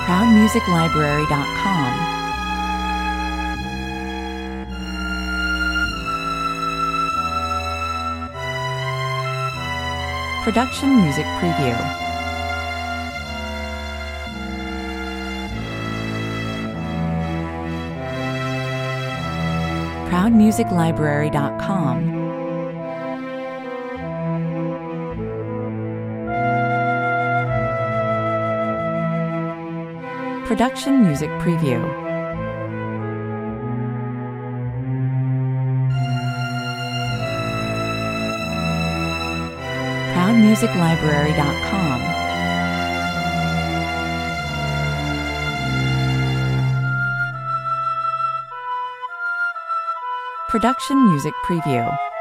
ProudMusicLibrary.com. Production Music Preview. ProudMusicLibrary.com. Production Music Preview. ProudMusicLibrary.com. Production Music Preview.